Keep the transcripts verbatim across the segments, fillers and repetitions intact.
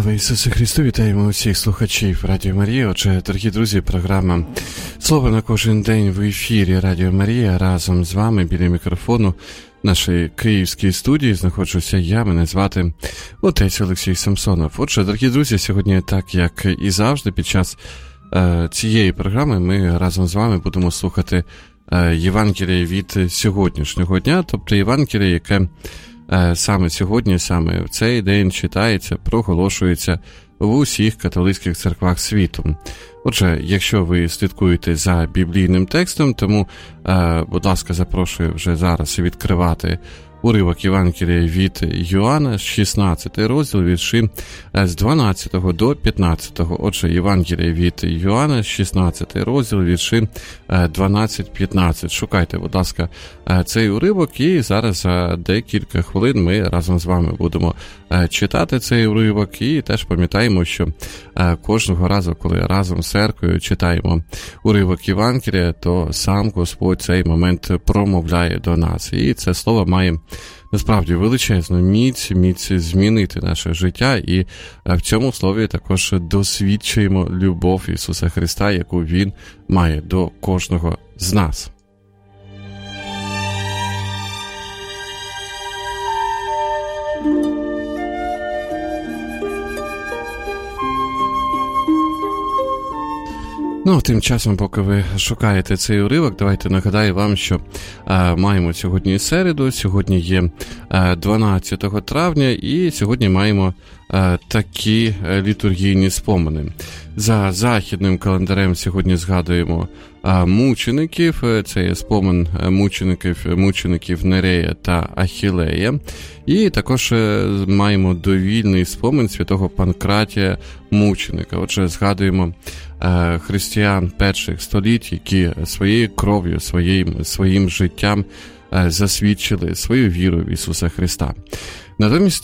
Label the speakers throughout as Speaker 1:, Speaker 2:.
Speaker 1: Слава Ісусу Христу! Вітаємо усіх слухачів Радіо Марія. Отже, дорогі друзі, програма «Слово на кожен день» в ефірі Радіо Марія. Разом з вами біля мікрофону в нашій київській студії знаходжуся я, мене звати отець Олексій Самсонов. Отже, дорогі друзі, сьогодні, так як і завжди, під час е, цієї програми ми разом з вами будемо слухати е, Євангеліє від сьогоднішнього дня, тобто Євангеліє, яке саме сьогодні, саме в цей день читається, проголошується в усіх католицьких церквах світу. Отже, якщо ви слідкуєте за біблійним текстом, тому, будь ласка, запрошую вже зараз відкривати уривок Євангелія від Йоанна, шістнадцятий розділ, вірші з дванадцятого до п'ятнадцятого. Отже, Євангелія від Йоанна, шістнадцятий розділ, вірші дванадцять п'ятнадцять. Шукайте, будь ласка, цей уривок, і зараз за декілька хвилин ми разом з вами будемо читати цей уривок, і теж пам'ятаємо, що кожного разу, коли разом з церквою читаємо уривок Євангелія, то сам Господь цей момент промовляє до нас. І це слово має насправді величезну міць, міць змінити наше життя, і в цьому слові також досвідчуємо любов Ісуса Христа, яку Він має до кожного з нас. Ну, тим часом, поки ви шукаєте цей уривок, давайте нагадаю вам, що е, маємо сьогодні середу, сьогодні є е, дванадцятого травня, і сьогодні маємо е, такі літургійні спомини. За західним календарем сьогодні згадуємо е, мучеників, це є спомин мучеників, мучеників Нерея та Ахілея, і також е, маємо довільний спомин святого Панкратія мученика. Отже, згадуємо християн перших століть, які своєю кров'ю, своїм, своїм життям засвідчили свою віру в Ісуса Христа. Натомість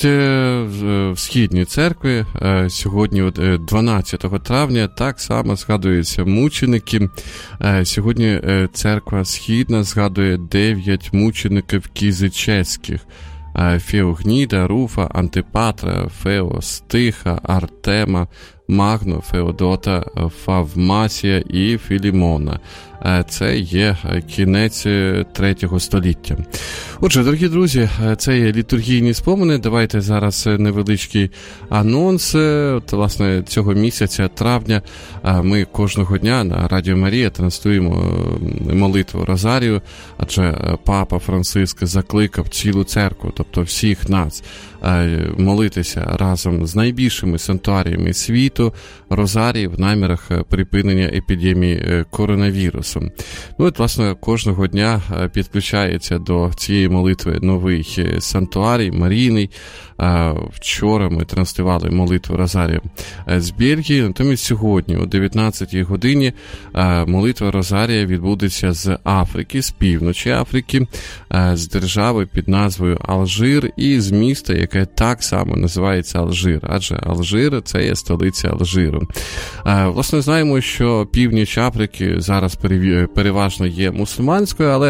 Speaker 1: в Східній церкві сьогодні, дванадцятого травня, так само згадуються мученики. Сьогодні церква Східна згадує дев'ять мучеників кізичеських: Феогніда, Руфа, Антипатра, Феостиха, Артема, Магну, Феодота, Фавмасія і Філімона. Це є кінець третього століття. Отже, дорогі друзі, це є літургійні спомини. Давайте зараз невеличкий анонс. От, власне, цього місяця, травня, ми кожного дня на Радіо Марія транслюємо молитву Розарію, адже Папа Франциск закликав цілу церкву, тобто всіх нас, молитися разом з найбільшими санктуаріями світу Розарії в намірах припинення епідемії коронавірусу. Ну, от, власне, кожного дня підключається до цієї молитви новий санктуарій, Марійний. Вчора ми транслювали молитву Розарію з Бельгії, натомість сьогодні о дев'ятнадцятій годині молитва Розарія відбудеться з Африки, з півночі Африки, з держави під назвою Алжир і з міста, яке так само називається Алжир, адже Алжир – це є столиця Алжиру. Власне, знаємо, що північ Африки зараз переважно є мусульманською, але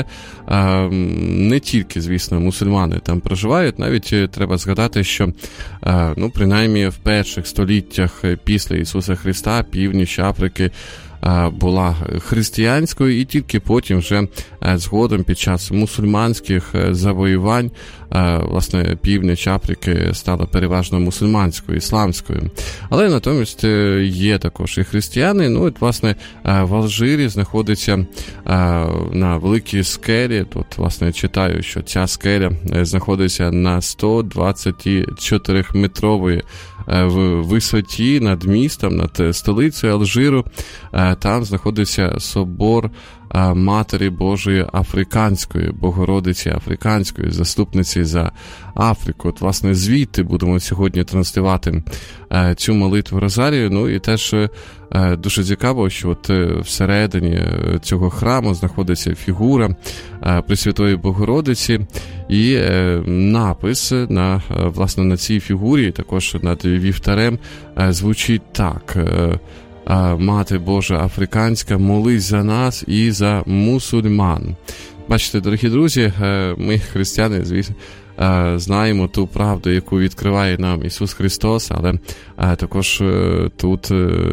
Speaker 1: не тільки, звісно, мусульмани там проживають, навіть треба згадати, що, ну, принаймні в перших століттях після Ісуса Христа північ Африки була християнською, і тільки потім вже згодом під час мусульманських завоювань, власне, північ Африки стала переважно мусульманською, ісламською. Але натомість є також і християни. Ну, от, власне, в Алжирі знаходиться на великій скелі, тут, власне, читаю, що ця скеля знаходиться на сто двадцять чотири метрової в висоті над містом, над столицею Алжиру. Там знаходиться собор Матері Божої Африканської, Богородиці Африканської, заступниці за Африку. От, власне, звідти будемо сьогодні транслювати цю молитву Розарію. Ну і теж дуже цікаво, що от всередині цього храму знаходиться фігура Пресвятої Богородиці, і напис на, власне, на цій фігурі, також над вівтарем, звучить так: Мати Божа Африканська, молись за нас і за мусульман. Бачите, дорогі друзі, ми, християни, звісно, знаємо ту правду, яку відкриває нам Ісус Христос, але також тут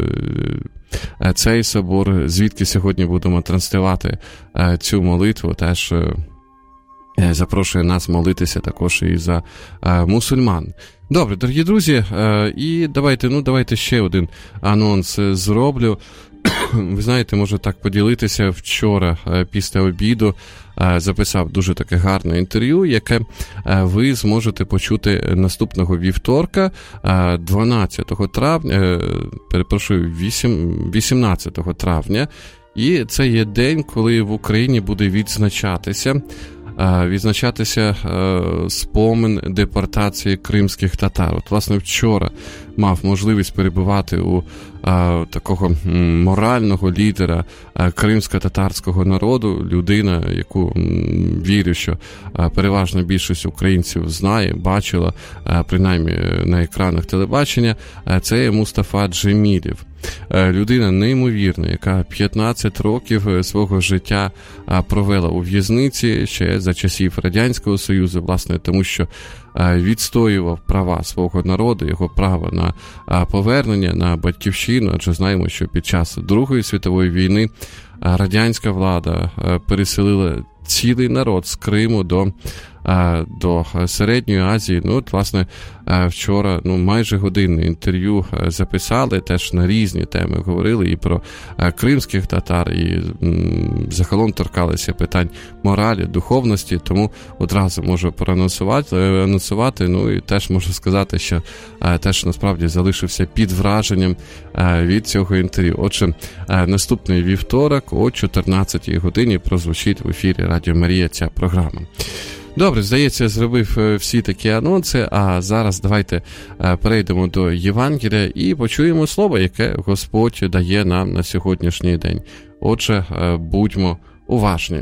Speaker 1: цей собор, звідки сьогодні будемо транслювати цю молитву, теж запрошує нас молитися також і за мусульман. Добре, дорогі друзі, і давайте, ну, давайте ще один анонс зроблю. Ви знаєте, можу так поділитися, вчора після обіду записав дуже таке гарне інтерв'ю, яке ви зможете почути наступного вівторка, дванадцятого травня, перепрошую, вісімнадцятого травня, і це є день, коли в Україні буде відзначатися відзначатися спомин депортації кримських татар. От, власне, вчора мав можливість перебувати у а, такого м, морального лідера а, кримсько-татарського народу, людина, яку м, вірю, що а, переважна більшість українців знає, бачила, а, принаймні на екранах телебачення, а, це Мустафа Джемілєв. Людина неймовірна, яка п'ятнадцять років свого життя провела у в'язниці ще за часів Радянського Союзу, власне, тому що відстоював права свого народу, його право на повернення, на батьківщину, адже знаємо, що під час Другої світової війни радянська влада переселила цілий народ з Криму до, до Середньої Азії. Ну, от, власне, вчора ну, майже годинне інтерв'ю записали, теж на різні теми говорили і про кримських татар, і м, загалом торкалися питань моралі, духовності, тому одразу можу проанонсувати, анонсувати, ну і теж можу сказати, що теж насправді залишився під враженням від цього інтерв'ю. Отже, наступний вівторок о чотирнадцятій годині прозвучить в ефірі Радіо Марія ця програма. Добре, здається, зробив всі такі анонси, а зараз давайте перейдемо до Євангелія і почуємо слово, яке Господь дає нам на сьогоднішній день. Отже, будьмо уважні.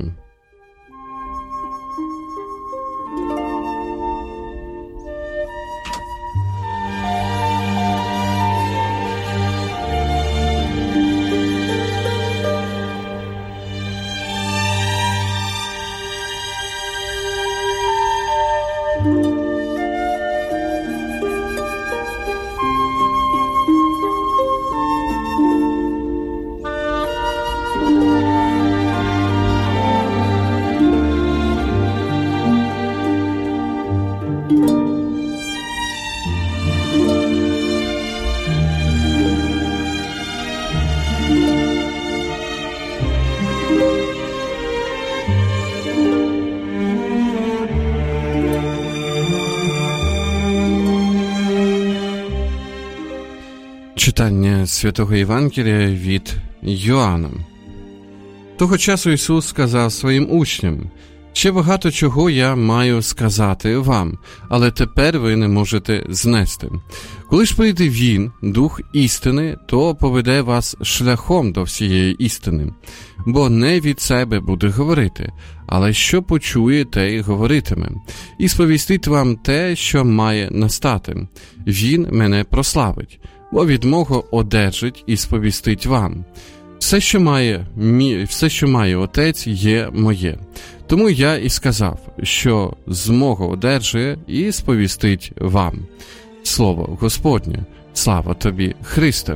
Speaker 1: Читання Святого Євангелія від Йоанна. Того часу Ісус сказав своїм учням: «Ще багато чого я маю сказати вам, але тепер ви не можете знести. Коли ж прийде Він, Дух істини, то поведе вас шляхом до всієї істини. Бо не від себе буде говорити, але що почує, те й говоритиме. І сповістить вам те, що має настати. Він мене прославить, бо від мого одержить і сповістить вам. Все, що має, мі, все, що має Отець, є моє. Тому я і сказав, що з мого одержує і сповістить вам». Слово Господнє. Слава тобі, Христе!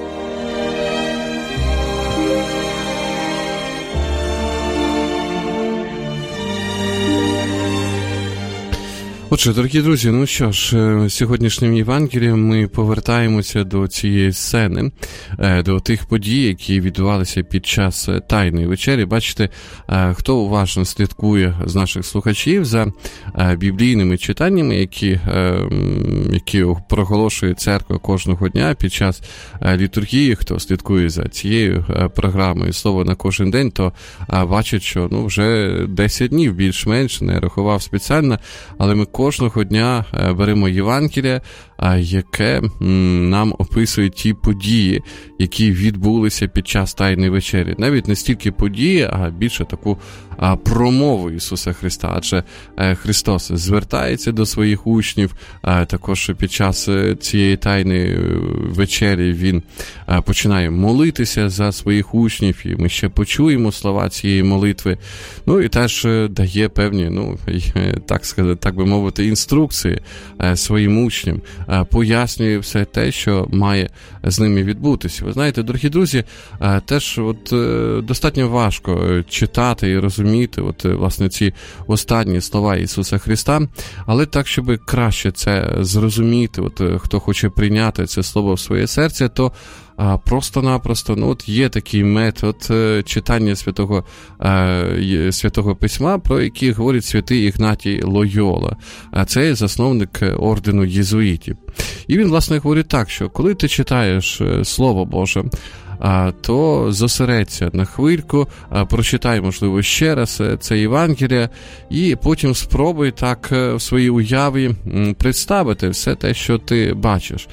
Speaker 1: Отже, дорогі друзі, ну що ж, сьогоднішнім Євангелієм ми повертаємося до цієї сцени, до тих подій, які відбувалися під час Тайної вечері. Бачите, хто уважно слідкує з наших слухачів за біблійними читаннями, які, які проголошує церква кожного дня під час літургії, хто слідкує за цією програмою «Слово на кожен день», то бачить, що ну, вже десять днів більш-менш, не рахував спеціально, але ми кожного дня беремо Євангеліє, яке нам описує ті події, які відбулися під час Тайної вечері. Навіть не стільки події, а більше таку промову Ісуса Христа. Адже Христос звертається до своїх учнів, також під час цієї Тайної вечері Він починає молитися за своїх учнів, і ми ще почуємо слова цієї молитви. Ну і теж дає певні, ну, так сказати, так би мовити, мовити, інструкції своїм учням, пояснює все те, що має з ними відбутися. Ви знаєте, дорогі друзі, теж от достатньо важко читати і розуміти от, власне, ці останні слова Ісуса Христа, але так, щоб краще це зрозуміти, от хто хоче прийняти це слово в своє серце, то а просто-напросто, ну, от є такий метод читання святого, е, святого письма, про який говорить святий Ігнатій Лойола. А це є засновник ордену єзуїтів. І він, власне, говорить так, що коли ти читаєш Слово Боже, а, то зосередься на хвильку, а, прочитай, можливо, ще раз це Євангеліє, і потім спробуй так в своїй уяві представити все те, що ти бачиш.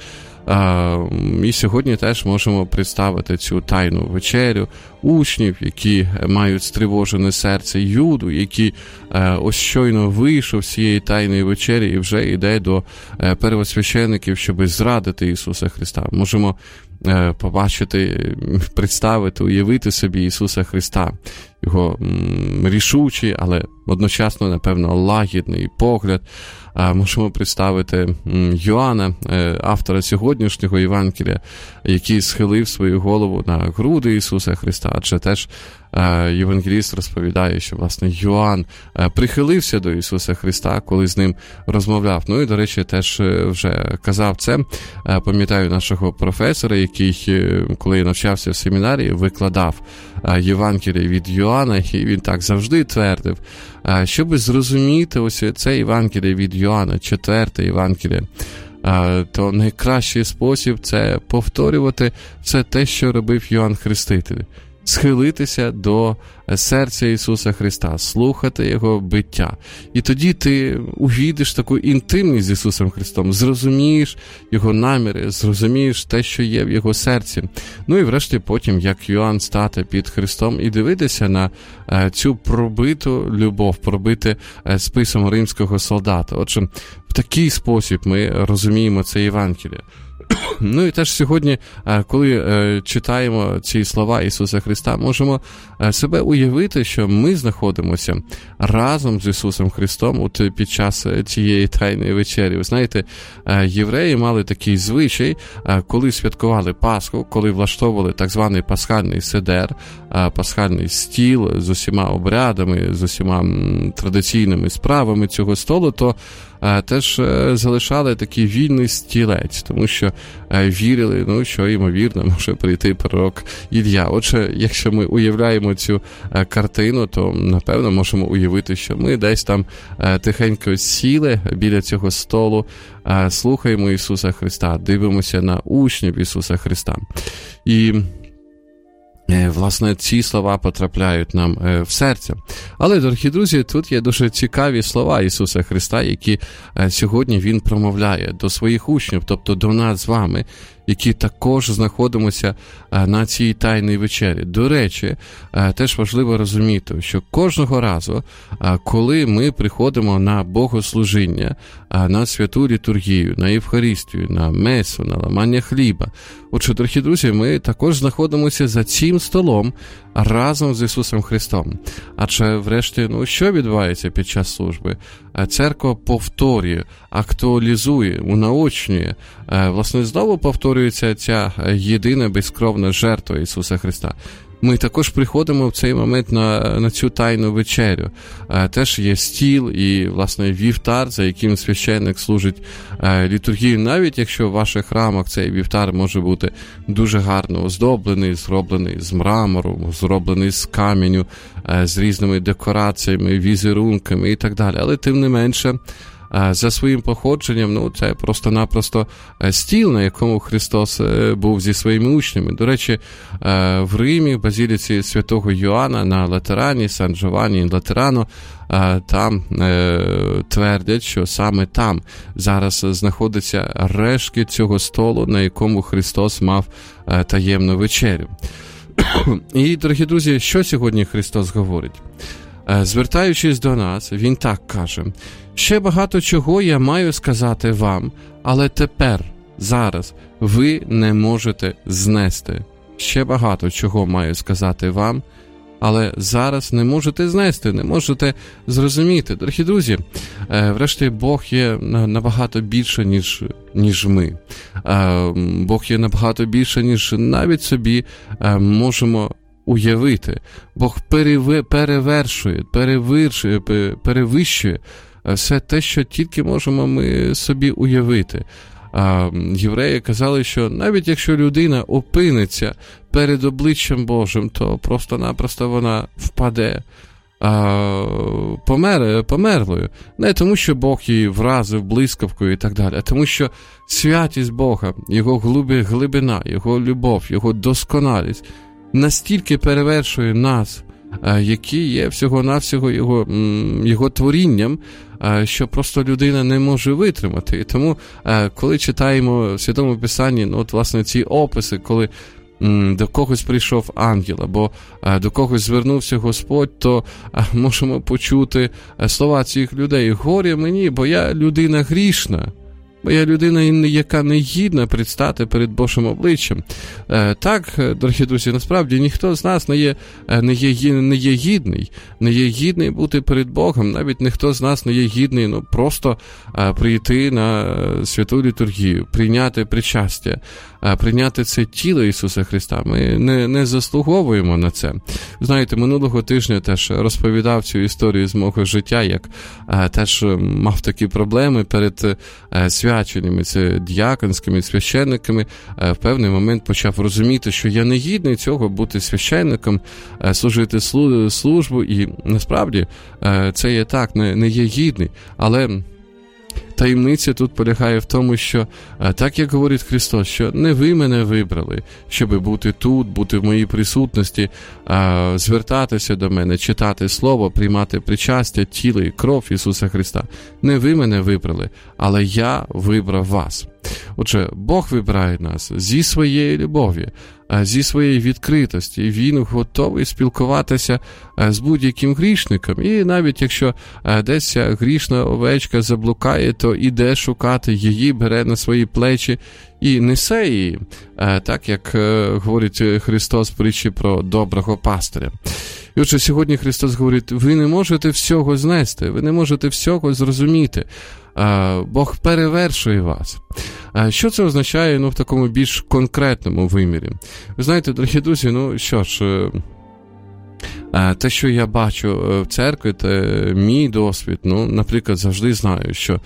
Speaker 1: І сьогодні теж можемо представити цю тайну вечерю учнів, які мають стривожене серце, Юду, який ось щойно вийшов з цієї тайної вечері і вже йде до первосвящеників, щоб зрадити Ісуса Христа. Можемо побачити, представити, уявити собі Ісуса Христа, його рішучий, але одночасно, напевно, лагідний погляд. Можемо представити Йоанна, автора сьогоднішнього Євангелія, який схилив свою голову на груди Ісуса Христа, адже теж євангеліст розповідає, що, власне, Йоанн прихилився до Ісуса Христа, коли з ним розмовляв. Ну і, до речі, теж вже казав це, пам'ятаю нашого професора, який, коли я навчався в семінарії, викладав Євангеліє від Йоанна, і він так завжди твердив, щоб зрозуміти ось це Євангеліє від Йоанна, четверте Євангеліє, то найкращий спосіб – це повторювати все те, що робив Йоанн Хреститель. Схилитися до серця Ісуса Христа, слухати Його биття. І тоді ти увійдеш таку інтимність з Ісусом Христом, зрозумієш Його наміри, зрозумієш те, що є в Його серці. Ну і врешті потім, як Йоанн, стати під Христом і дивитися на цю пробиту любов, пробити списом римського солдата. Отже, в такий спосіб ми розуміємо це Євангеліє. Ну і теж сьогодні, коли е, читаємо ці слова Ісуса Христа, можемо себе уявити, що ми знаходимося разом з Ісусом Христом от під час цієї тайної вечері. Ви знаєте, євреї мали такий звичай, коли святкували Пасху, коли влаштовували так званий пасхальний седер, пасхальний стіл з усіма обрядами, з усіма традиційними справами цього столу, то теж залишали такий вільний стілець, тому що вірили, ну, що, ймовірно, може прийти пророк Ілля. Отже, якщо ми уявляємо цю картину, то, напевно, можемо уявити, що ми десь там тихенько сіли біля цього столу, слухаємо Ісуса Христа, дивимося на учнів Ісуса Христа. І власне, ці слова потрапляють нам в серце. Але, дорогі друзі, тут є дуже цікаві слова Ісуса Христа, які сьогодні Він промовляє до своїх учнів, тобто до нас з вами, які також знаходимося на цій тайній вечері. До речі, теж важливо розуміти, що кожного разу, коли ми приходимо на богослужіння, на святу літургію, на Євхаристію, на месу, на ламання хліба, отже, дорогі друзі, ми також знаходимося за цим столом разом з Ісусом Христом. Адже, врешті, ну, що відбувається під час служби? Церква повторює, актуалізує, унаочнює. Власне, знову повторюється ця єдина безкровна жертва Ісуса Христа. Ми також приходимо в цей момент на, на цю тайну вечерю. Е, теж є стіл і, власне, вівтар, за яким священник служить е, літургію. Навіть якщо в ваших храмах цей вівтар може бути дуже гарно оздоблений, зроблений з мрамору, зроблений з каменю, е, з різними декораціями, візерунками і так далі. Але тим не менше, за своїм походженням, ну, це просто-напросто стіл, на якому Христос був зі своїми учнями. До речі, в Римі, в базіліці святого Йоанна на Латерані, Сан-Джованні Латерано, там твердять, що саме там зараз знаходяться рештки цього столу, на якому Христос мав таємну вечерю. І, дорогі друзі, що сьогодні Христос говорить? Звертаючись до нас, Він так каже: «Ще багато чого я маю сказати вам, але тепер, зараз, ви не можете знести. Ще багато чого маю сказати вам, але зараз не можете знести, не можете зрозуміти. Дорогі друзі, врешті Бог є набагато більше, ніж, ніж ми. Бог є набагато більше, ніж навіть собі можемо уявити. Бог перевершує, перевищує, перевищує все те, що тільки можемо ми собі уявити. А євреї казали, що навіть якщо людина опиниться перед обличчям Божим, то просто-напросто вона впаде а, помер, померлою. Не тому, що Бог її вразив блискавкою і так далі, а тому, що святість Бога, Його глибина, Його любов, Його досконалість настільки перевершує нас, які є всього-навсього його, його творінням, що просто людина не може витримати. І тому, коли читаємо в Святому Писанні, ну, от, власне, ці описи, коли до когось прийшов ангел, або до когось звернувся Господь, то можемо почути слова цих людей: «Горе мені, бо я людина грішна». Бо я людина, яка не гідна предстати перед Божим обличчям. Так, дорогі друзі, насправді ніхто з нас не є, не є, не є гідний, не є гідний бути перед Богом. Навіть ніхто з нас не є гідний, ну, просто прийти на святу літургію, прийняти причастя, прийняти це тіло Ісуса Христа. Ми не, не заслуговуємо на це. Знаєте, минулого тижня теж розповідав цю історію з мого життя, як теж мав такі проблеми перед свяченнями, це діяконськими, священниками. В певний момент почав розуміти, що я не гідний цього бути священником, служити службу, і насправді це є так, не, не є гідний. Але таємниця тут полягає в тому, що так, як говорить Христос, що не ви мене вибрали, щоб бути тут, бути в моїй присутності, звертатися до мене, читати Слово, приймати причастя, тіло і кров Ісуса Христа. Не ви мене вибрали, але я вибрав вас. Отже, Бог вибирає нас зі своєї любові, зі своєї відкритості. Він готовий спілкуватися з будь-яким грішником. І навіть якщо десь ця грішна овечка заблукає, то іде шукати її, бере на свої плечі і несе її, так як говорить Христос в притчі про доброго пастиря. І отже, сьогодні Христос говорить: ви не можете всього знести, ви не можете всього зрозуміти. Бог перевершує вас. Що це означає, ну, в такому більш конкретному вимірі? Ви знаєте, дорогі друзі, ну що ж, те, що я бачу в церкві, це мій досвід. Ну, наприклад, завжди знаю, що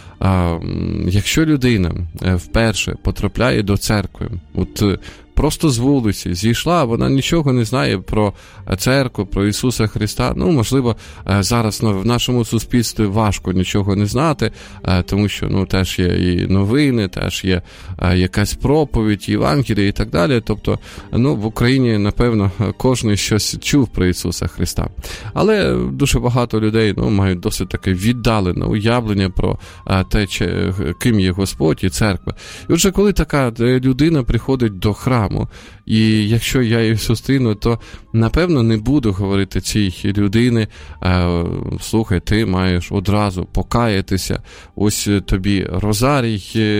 Speaker 1: якщо людина вперше потрапляє до церкви, от просто з вулиці зійшла, вона нічого не знає про церкву, про Ісуса Христа. Ну, можливо, зараз в нашому суспільстві важко нічого не знати, тому що, ну, теж є і новини, теж є якась проповідь, Євангелія і так далі. Тобто, ну, в Україні, напевно, кожен щось чув про Ісуса Христа. Але дуже багато людей, ну, мають досить таке віддалене уявлення про те, ким є Господь і церква. І отже, коли така людина приходить до храму, і якщо я її зустріну, то, напевно, не буду говорити цій людині: слухай, ти маєш одразу покаятися, ось тобі розарій,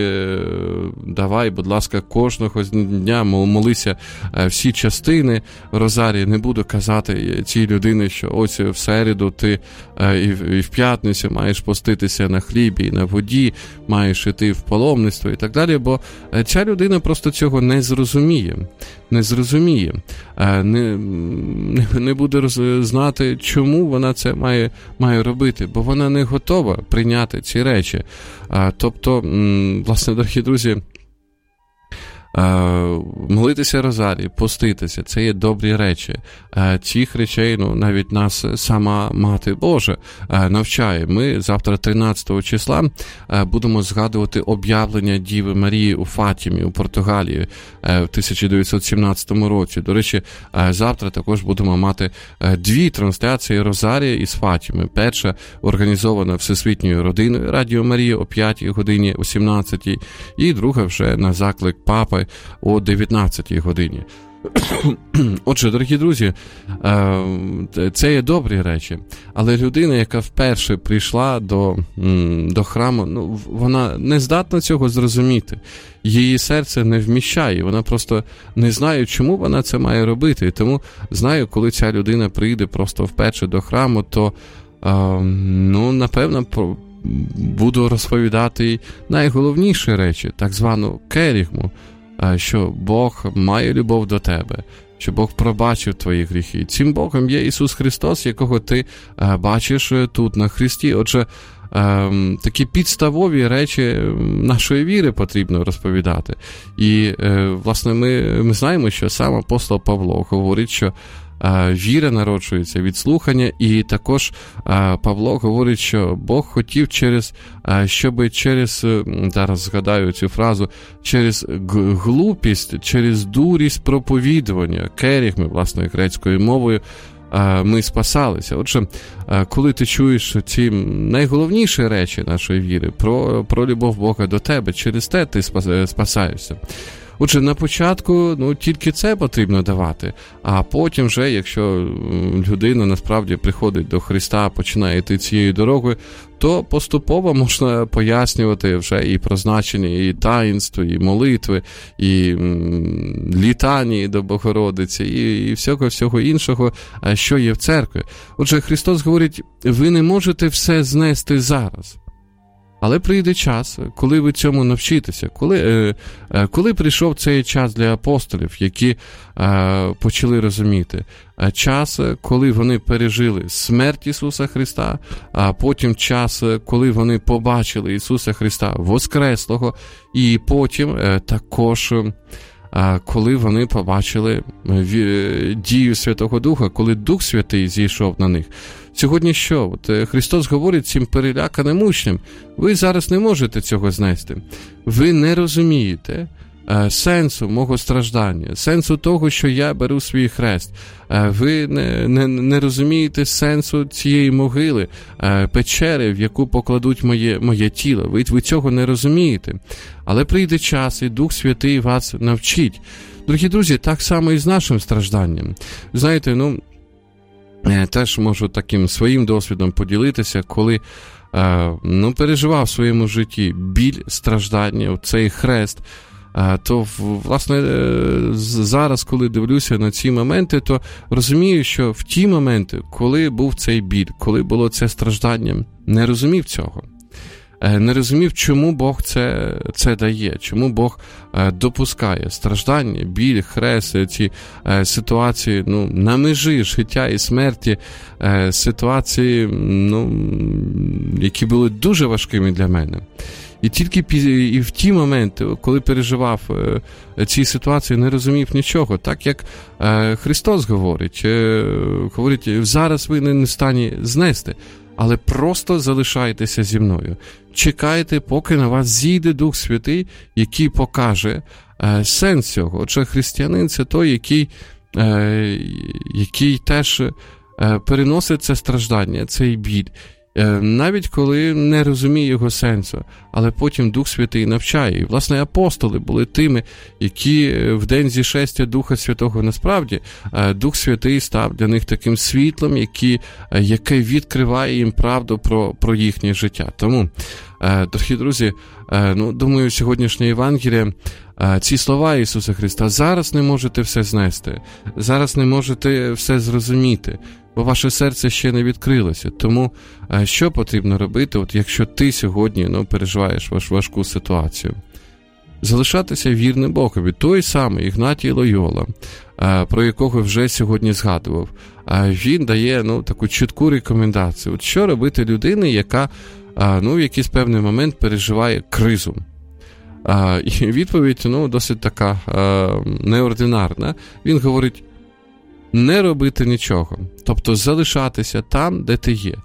Speaker 1: давай, будь ласка, кожного дня молися всі частини розарії. Не буду казати цій людині, що ось в середу ти і в п'ятницю маєш поститися на хлібі і на воді, маєш іти в паломництво і так далі, бо ця людина просто цього не зрозуміє. Не зрозуміє, не, не буде роз, знати, чому вона це має, має робити, бо вона не готова прийняти ці речі. Тобто, власне, дорогі друзі, молитися розарій, поститися – це є добрі речі. Цих речей, ну, навіть нас сама Мати Божа навчає. Ми завтра, тринадцятого числа, будемо згадувати об'явлення Діви Марії у Фатімі, у Португалії в тисяча дев'ятсот сімнадцятому році. До речі, завтра також будемо мати дві трансляції розарія із Фатіми. Перша організована Всесвітньою родиною Радіо Марія о п'ятій годині, о сімнадцятій, і друга вже на заклик Папи о дев'ятнадцятій годині. Отже, дорогі друзі, це є добрі речі, але людина, яка вперше прийшла до, до храму, ну, вона не здатна цього зрозуміти. Її серце не вміщає, вона просто не знає, чому вона це має робити. І тому знаю, коли ця людина прийде просто вперше до храму, то, ну, напевно, буду розповідати найголовніші речі, так звану керігму, що Бог має любов до тебе, що Бог пробачив твої гріхи. Цим Богом є Ісус Христос, якого ти бачиш тут на Христі. Отже, такі підставові речі нашої віри потрібно розповідати. І, власне, ми, ми знаємо, що сам апостол Павло говорить, що віра народжується від слухання, і також Павло говорить, що Бог хотів через, щоб через, зараз згадаю цю фразу, через глупість, через дурість проповідування, керігми, власне, грецькою мовою, ми спасалися. Отже, коли ти чуєш ці найголовніші речі нашої віри, про, про любов Бога до тебе, через те ти спасаєшся. Отже, на початку, ну, тільки це потрібно давати, а потім вже, якщо людина насправді приходить до Христа, починає йти цією дорогою, то поступово можна пояснювати вже і про значення, і таїнства, і молитви, і м, літанії до Богородиці, і, і всього-всього іншого, що є в церкві. Отже, Христос говорить, ви не можете все знести зараз. Але прийде час, коли ви цьому навчитеся, коли, е, е, коли прийшов цей час для апостолів, які е, почали розуміти, час, коли вони пережили смерть Ісуса Христа, а потім час, коли вони побачили Ісуса Христа Воскреслого, і потім е, також, е, коли вони побачили е, дію Святого Духа, коли Дух Святий зійшов на них. Сьогодні що? От Христос говорить цим переляканим учням, ви зараз не можете цього знести. Ви не розумієте е, сенсу мого страждання, сенсу того, що я беру свій хрест. Е, ви не, не, не розумієте сенсу цієї могили, е, печери, в яку покладуть моє, моє тіло. Ви, ви цього не розумієте. Але прийде час, і Дух Святий вас навчить. Дорогі друзі, так само і з нашим стражданням. Знаєте, ну, теж можу таким своїм досвідом поділитися, коли е, ну, переживав в своєму житті біль, страждання, цей хрест, е, то, власне, е, зараз, коли дивлюся на ці моменти, то розумію, що в ті моменти, коли був цей біль, коли було це страждання, не розумів цього. Не розумів, чому Бог це, це дає, чому Бог е, допускає страждання, біль, хрест, ці е, ситуації, ну, на межі життя і смерті, е, ситуації, ну, які були дуже важкими для мене. І тільки і в ті моменти, коли переживав е, ці ситуації, не розумів нічого. Так як е, Христос говорить, е, говорить, зараз ви не в стані знести, але просто залишайтеся зі мною. Чекайте, поки на вас зійде Дух Святий, який покаже е, сенс цього. Отже, християнин – це той, який, е, який теж е, переносить це страждання, цей біль, е, навіть коли не розуміє його сенсу, але потім Дух Святий навчає. І, власне, апостоли були тими, які в день зішестя Духа Святого, насправді, е, Дух Святий став для них таким світлом, який, е, яке відкриває їм правду про, про їхнє життя. Тому, е, дорогі друзі, е, ну, думаю, сьогоднішнє Євангеліє, е, ці слова Ісуса Христа, зараз не можете все знести, зараз не можете все зрозуміти, бо ваше серце ще не відкрилося. Тому е, що потрібно робити, от якщо ти сьогодні, ну, переживаєш ваш важку ситуацію? Залишатися вірним Богові. Той самий Ігнатій Лойола, е, про якого вже сьогодні згадував, е, він дає, ну, таку чітку рекомендацію. От що робити людині, яка, е, ну, в якийсь певний момент переживає кризу? Е, і відповідь, ну, досить така е, неординарна. Він говорить, не робити нічого, тобто залишатися там, де ти є,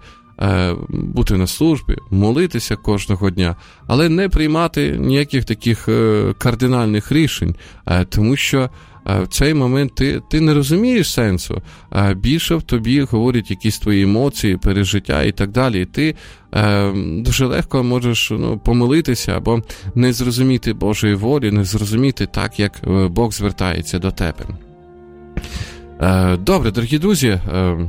Speaker 1: бути на службі, молитися кожного дня, але не приймати ніяких таких кардинальних рішень, тому що в цей момент ти, ти не розумієш сенсу, більше в тобі говорять якісь твої емоції, пережиття і так далі, і ти дуже легко можеш, ну, помилитися або не зрозуміти Божої волі, не зрозуміти так, як Бог звертається до тебе. Добре, дорогі друзі,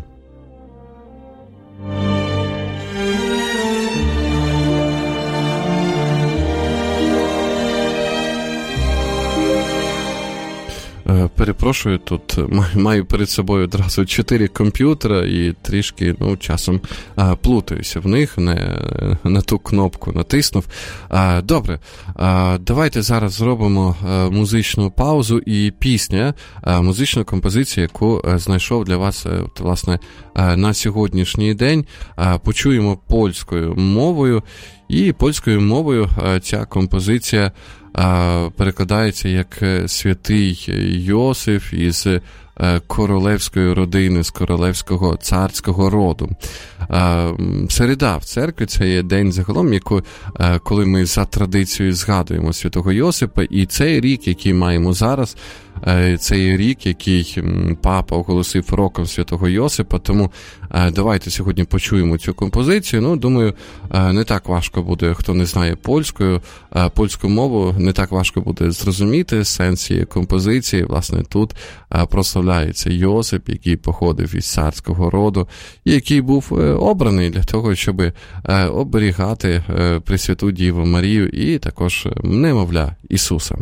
Speaker 1: перепрошую, тут маю перед собою одразу чотири комп'ютера і трішки, ну, часом а, плутаюся в них, не на ту кнопку натиснув. А, добре, а, давайте зараз зробимо а, музичну паузу і пісня, а, музичну композицію, яку а, знайшов для вас, а, власне, а, на сьогоднішній день. А, почуємо польською мовою, і польською мовою а, ця композиція перекладається як святий Йосиф із королевської родини, з королевського царського роду. Середа в церкві – це є день загалом, яку, коли ми за традицією згадуємо святого Йосипа, і цей рік, який маємо зараз, це є рік, який папа оголосив роком святого Йосипа, тому давайте сьогодні почуємо цю композицію. Ну, думаю, не так важко буде, хто не знає польською, польську мову, не так важко буде зрозуміти сенс цієї композиції. Власне, тут прославляється Йосип, який походив із царського роду, і який був обраний для того, щоб оберігати Пресвяту Діву Марію і також немовля Ісуса.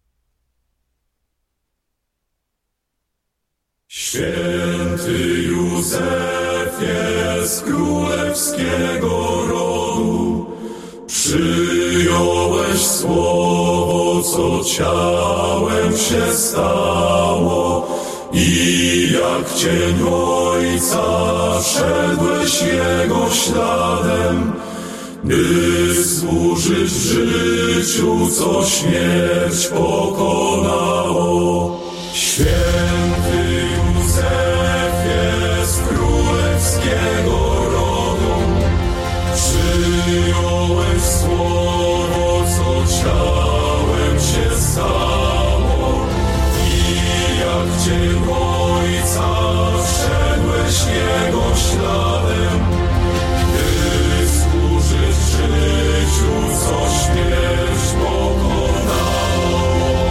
Speaker 2: Święty Józefie z królewskiego rodu, przyjąłeś słowo, co ciałem się stało, i jak cień Ojca szedłeś Jego śladem, by służyć w życiu, co śmierć pokonało. Święty Józefie z królewskiego rodu, przyjąłeś słowo, co ciałem się stało, i jak cień Ojca wszedłeś Jego śladem, by służyć życiu, co śmierć pokonało.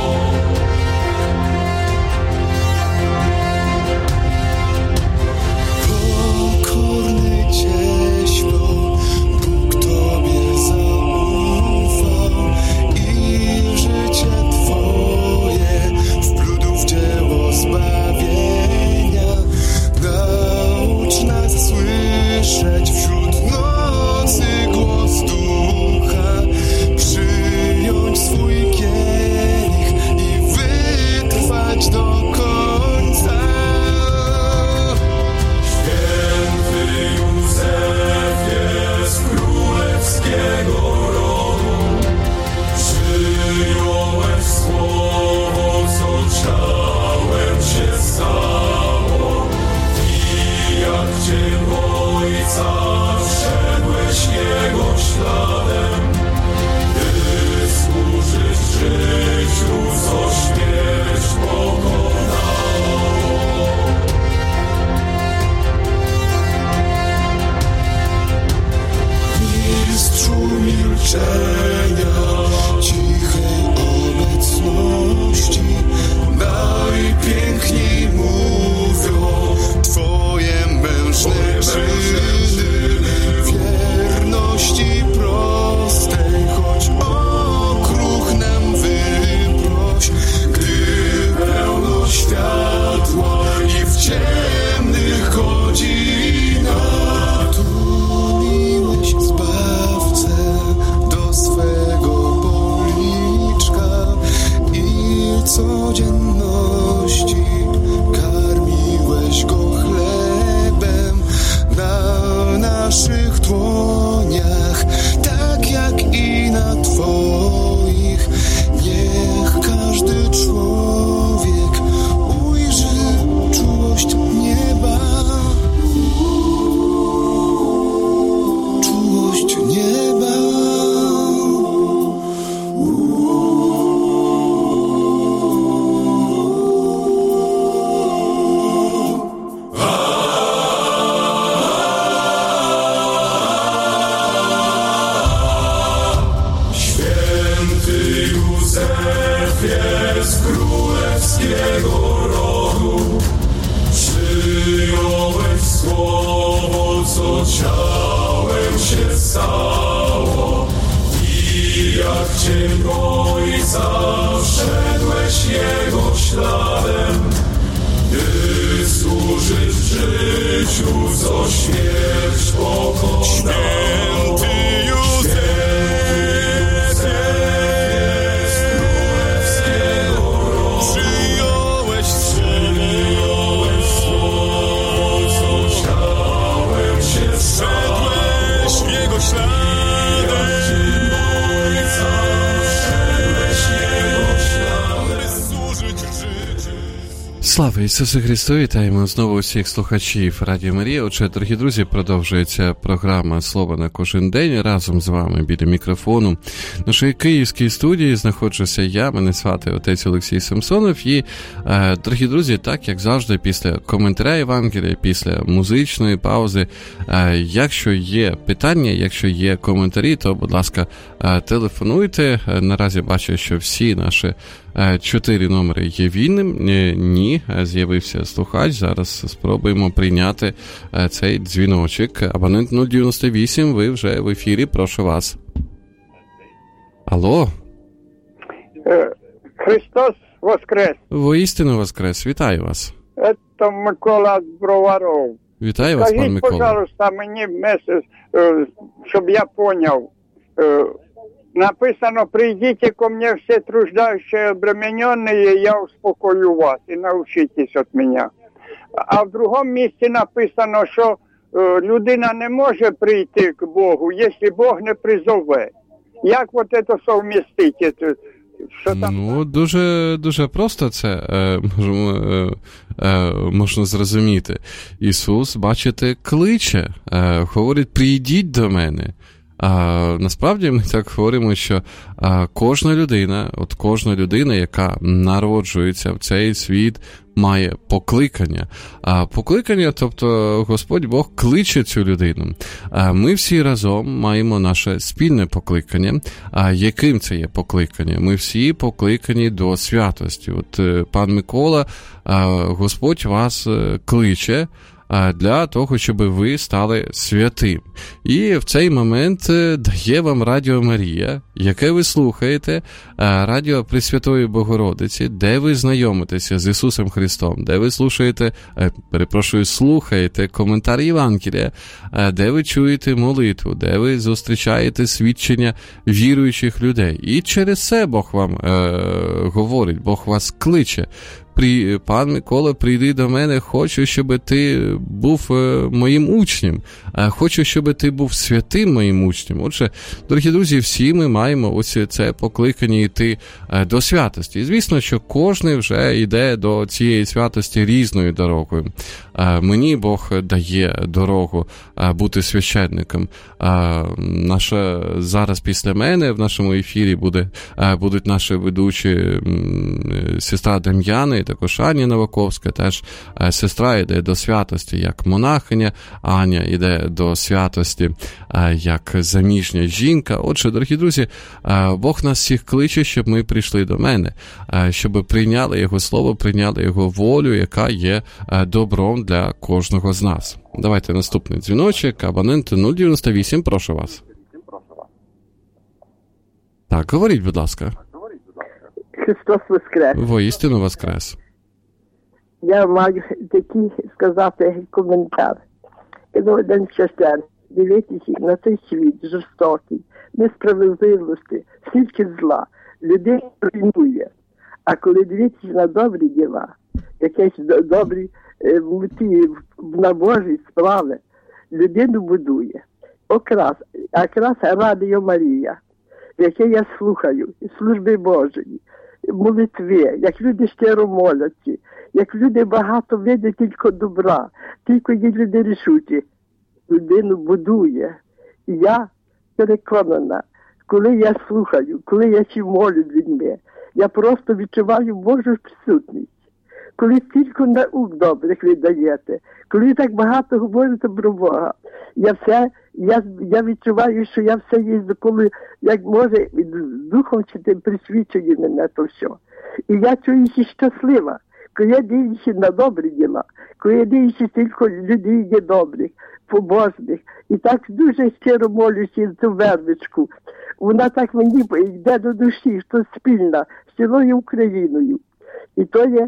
Speaker 2: Wśród nocy głos ducha, przyjąć swój kielich i wytrwać do końca. Święty Józefie z królewskiego rodu, przyjąłeś słowo, co ciałem się stało, i jak cię Ojca wszedłeś Jego śladem, by służyć życiu, co śmierć pokonało. Mistrzu milczenia, cichej obecności, najpiękniej mówią Twoje mężne czyny, wierności prostej, choć okruch nam wyproś, gdy pełno światła i w ciemnych godzinach tu miłeś Zbawcę do swego policzka i codzienności karmiłeś go chlebem na naszych dłoniach, tak jak i na Twoich. Niech każdy człowiek ujrzy czułość nieba, czułość nieba.
Speaker 3: kołysało i jak cień Ojca wszedłeś Jego śladem, by służyć w życiu, co śmierć pokonał. Święty Józef, przyjąłeś słowo, co ciałem się wszedłeś w Jego śladem, wszedłeś Jego śladem, by służyć w życiu.
Speaker 1: Слава Ісусу Христу! Вітаємо знову всіх слухачів Радіо Марія. Отже, дорогі друзі, продовжується програма «Слово на кожен день». Разом з вами біля мікрофону нашої київської студії знаходжуся я, мене звати отець Олексій Самсонов. І, е, дорогі друзі, так, як завжди, після коментаря Євангелія, після музичної паузи, е, якщо є питання, якщо є коментарі, то, будь ласка, е, телефонуйте. Е, наразі бачу, що всі наші чотири номери є вільним. Ні, з'явився слухач. Зараз спробуємо прийняти цей дзвіночок. Абонент нуль дев'яносто вісім, ви вже в ефірі, прошу вас. Алло?
Speaker 4: Христос воскрес!
Speaker 1: Воістину воскрес, вітаю вас.
Speaker 4: Це Микола з Броваров.
Speaker 1: Вітаю вас,
Speaker 4: Скажіть,
Speaker 1: пан Микола.
Speaker 4: пожалуйста, мені меседж, щоб я поняв. Написано, прийдите ко мне все труждающие обремененные, я успокою вас и научитесь от меня. А в другому місці написано, що е, людина не може прийти к Богу, якщо Бог не призове. Як от це совмістити? Що там?
Speaker 1: Ну, дуже, дуже просто це е, можемо, е, е, можна зрозуміти. Ісус, бачите, кличе, е, говорить, прийдіть до мене. А, насправді ми так говоримо, що а, кожна людина, от кожна людина, яка народжується в цей світ, має покликання. А покликання, тобто Господь Бог кличе цю людину. А ми всі разом маємо наше спільне покликання. А яким це є покликання? Ми всі покликані до святості. От пан Микола, а, Господь вас кличе для того, щоб ви стали святим. І в цей момент дає вам Радіо Марія, яке ви слухаєте, Радіо Пресвятої Богородиці, де ви знайомитеся з Ісусом Христом, де ви слухаєте, перепрошую, слухаєте коментар Євангелія, де ви чуєте молитву, де ви зустрічаєте свідчення віруючих людей. І через це Бог вам е, говорить, Бог вас кличе. При, пан Микола, прийди до мене, хочу, щоб ти був е, моїм учнем, е, хочу, щоб ти був святим моїм учнем. Отже, дорогі друзі, всі ми маємо ось це покликання йти е, до святості. І звісно, що кожен вже йде до цієї святості різною дорогою. Е, мені Бог дає дорогу е, бути священником. Е, наша, зараз після мене в нашому ефірі буде, е, будуть наші ведучі е, сестра Дем'яна, і також Аня Новаковська, теж е, сестра йде до святості як монахиня, Аня йде до святості е, як заміжня жінка. Отже, дорогі друзі, е, Бог нас всіх кличе, щоб ми прийшли до мене, е, щоб прийняли Його слово, прийняли Його волю, яка є е, добром для кожного з нас. Давайте наступний дзвіночок, абонент нуль дев'яносто вісім, прошу вас. Так, говоріть, будь ласка.
Speaker 5: Христос воскрес.
Speaker 1: Воістину воскрес.
Speaker 5: Я маю такий сказати коментар. Коли один священник дивитися на цей світ жорстокий, несправедливості, скільки зла, людей руйнує. А коли дивитися на добрі діла, якісь добрі ті, на Божі справи, людину будує. Окрас, якраз Радіо Марія, яке я слухаю, служби Божої, молитви, як люди щиро моляться, як люди багато видять тільки добра, тільки є люди рішучі. Людину будує. І я переконана, коли я слухаю, коли я ще молю з людьми, я просто відчуваю Божу присутність. Коли стільки наук добрих ви даєте, коли так багато говорите про Бога, я все, я, я відчуваю, що я все є, коли, як може, з духом чи тим присвічує мене то все. І я чуюся щаслива, коли дивишся на добрі діла, коли дивишся тільки людей є добрих, побожних. І так дуже щиро молюся цю вервичку. Вона так мені йде до душі, що спільна з цілою Україною. І то є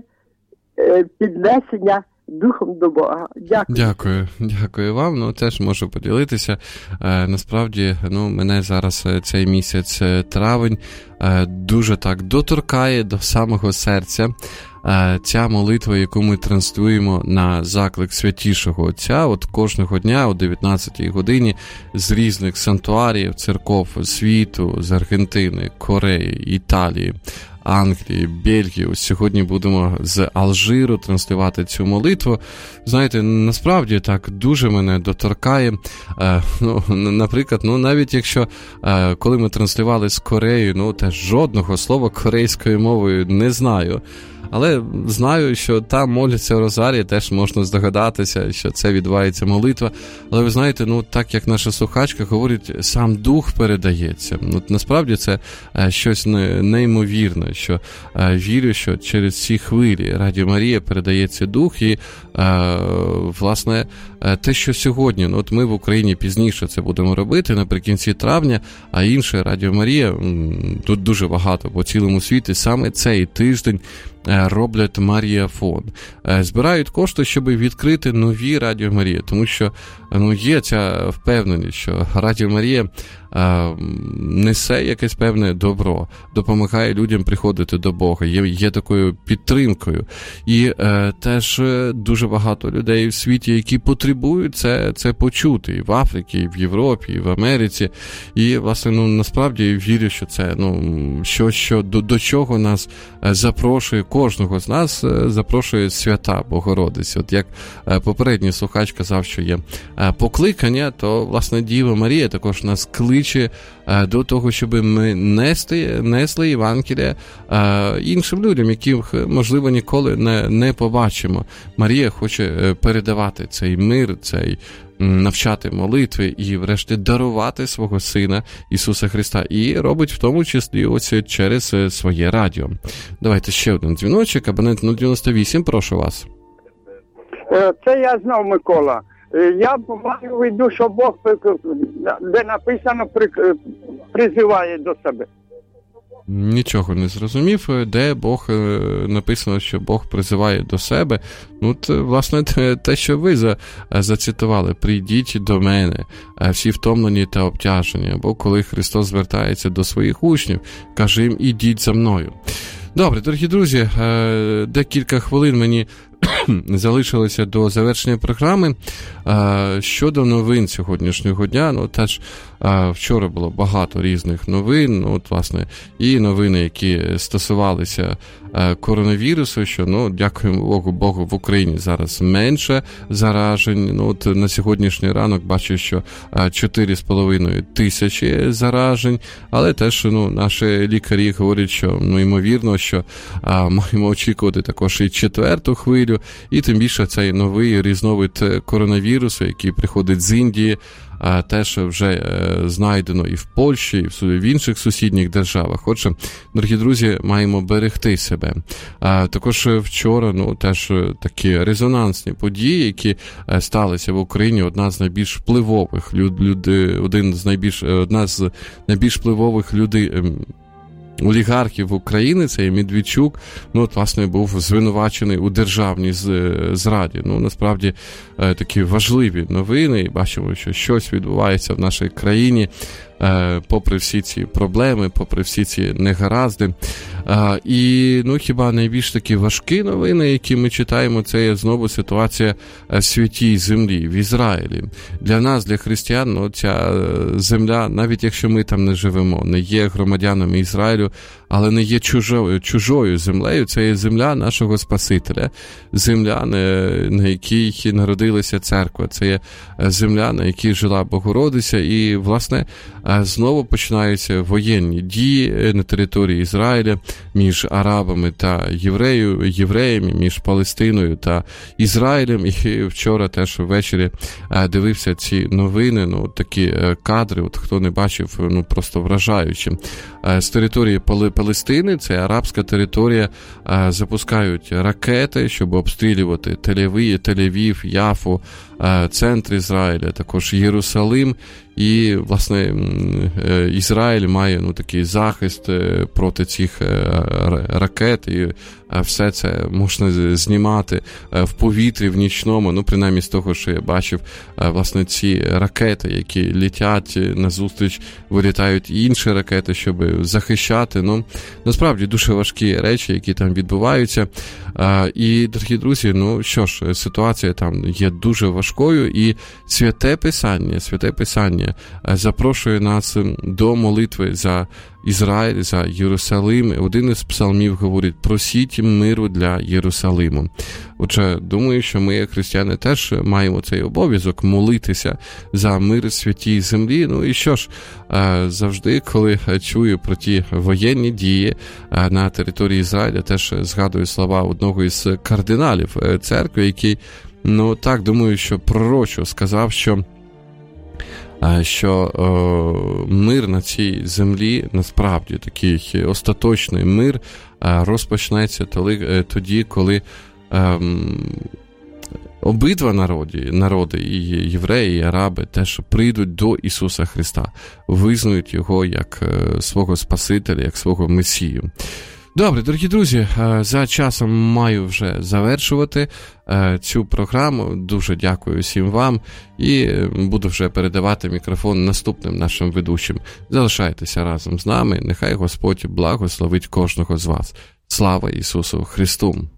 Speaker 5: е, піднесення духом до Бога. Дякую.
Speaker 1: Дякую, дякую вам. Ну, теж можу поділитися. Е, насправді, ну, мене зараз цей місяць травень е, дуже так доторкає до самого серця. Е, ця молитва, яку ми транслюємо на заклик Святішого Отця, от кожного дня о дев'ятнадцятій годині з різних санктуаріїв, церков світу, з Аргентини, Кореї, Італії, Англії, Бельгії. Ось сьогодні будемо з Алжиру транслювати цю молитву. Знаєте, насправді так дуже мене доторкає. Е, ну, наприклад, ну навіть якщо е, коли ми транслювали з Кореєю, ну теж жодного слова корейською мовою не знаю. Але знаю, що там моляться розарії, теж можна здогадатися, що це відбувається молитва. Але ви знаєте, ну так як наша слухачка говорить, сам дух передається. Ну, насправді це е, щось не, неймовірне, що е, вірю, що через ці хвилі Радіо Марія передається дух і, е, власне, е, те, що сьогодні, ну от ми в Україні пізніше це будемо робити, наприкінці травня, а інше Радіо Марія, м, тут дуже багато по цілому світі, саме цей тиждень роблять Маріафон. Збирають кошти, щоб відкрити нові Радіо Марія, тому що ну, є ця впевненість, що Радіо Марія е, несе якесь певне добро, допомагає людям приходити до Бога, є, є такою підтримкою. І е, теж дуже багато людей в світі, які потребують це, це почути, і в Африці, і в Європі, і в Америці. І, власне, ну, насправді вірю, що це ну, щось, що до, до чого нас запрошує, кожного з нас запрошує свята Богородиця. От як попередній слухач казав, що є покликання, то, власне, Діва Марія також нас кличе до того, щоб ми нести, несли Євангелія іншим людям, яких, можливо, ніколи не, не побачимо. Марія хоче передавати цей мир, цей навчати молитви і, врешті, дарувати свого Сина Ісуса Христа. І робить в тому числі ось через своє радіо. Давайте ще один дзвіночок. Абонент нуль дев'яносто вісім, прошу вас.
Speaker 4: Це я знав, Микола. Я маю в виду, що Бог, де написано, призиває до себе.
Speaker 1: Нічого не зрозумів, де Бог написано, що Бог призиває до себе. Ну, от, власне, те, що ви за, зацитували, прийдіть до мене, всі втомлені та обтяжені, або коли Христос звертається до своїх учнів, каже їм, ідіть за мною. Добре, дорогі друзі, декілька хвилин мені залишилося до завершення програми. Щодо новин сьогоднішнього дня, ну, теж вчора було багато різних новин, ну, от, власне, і новини, які стосувалися коронавірусу, що, ну, дякуємо Богу, Богу, в Україні зараз менше заражень. Ну, от на сьогоднішній ранок бачу, що чотири з половиною тисячі заражень, але теж, ну, наші лікарі говорять, що, ну, ймовірно, що а, маємо очікувати також і четверту хвилю, і тим більше цей новий різновид коронавірусу, який приходить з Індії, а, теж вже е, знайдено і в Польщі, і в, в інших сусідніх державах. Отже, дорогі друзі, маємо берегти себе. А, також вчора, ну, теж такі резонансні події, які е, сталися в Україні. Одна з найбільш впливових люд, люди, один з найбільш, одна з найбільш впливових людей, е, олігархів України, це є Медведчук, ну, от, власне, був звинувачений у державній зраді. Ну, насправді, такі важливі новини, і бачимо, що щось відбувається в нашій країні, попри всі ці проблеми, попри всі ці негаразди. І, ну, хіба найбільш такі важкі новини, які ми читаємо, це є знову ситуація в святій землі, в Ізраїлі. Для нас, для християн, ну, ця земля, навіть якщо ми там не живемо, не є громадянами Ізраїлю, але не є чужою, чужою землею, це є земля нашого Спасителя, земля, на якій народилася церква, це є земля, на якій жила Богородиця, і, власне, знову починаються воєнні дії на території Ізраїля між арабами та єврею, євреями, між Палестиною та Ізраїлем. І вчора теж ввечері дивився ці новини, ну такі кадри, от хто не бачив, ну просто вражаючі. З території Палестини, це арабська територія, запускають ракети, щоб обстрілювати Тель-Авів, Яфу, центр Ізраїля, також Єрусалим. І, власне, Ізраїль має ну, такий захист проти цих ракет, і все це можна знімати в повітрі, в нічному, ну, принаймні з того, що я бачив, власне, ці ракети, які літять назустріч, вилітають інші ракети, щоб захищати. Ну, насправді, дуже важкі речі, які там відбуваються. І, дорогі друзі, ну, що ж, ситуація там є дуже важкою, і Святе Писання, Святе Писання запрошує нас до молитви за Ізраїль, за Єрусалим. Один із псалмів говорить: просіть миру для Єрусалиму. Отже, думаю, що ми, як християни, теж маємо цей обов'язок молитися за мир святій землі. Ну і що ж, завжди, коли чую про ті воєнні дії на території Ізраїля, теж згадую слова одного із кардиналів церкви, який, ну так, думаю, що пророчо сказав, що що о, мир на цій землі, насправді такий остаточний мир, розпочнеться тоді, коли ем, обидва народи, народи, і євреї, і араби, теж прийдуть до Ісуса Христа, визнають Його як свого Спасителя, як свого Месію. Добре, дорогі друзі, за часом маю вже завершувати цю програму. Дуже дякую всім вам і буду вже передавати мікрофон наступним нашим ведучим. Залишайтеся разом з нами, нехай Господь благословить кожного з вас. Слава Ісусу Христу!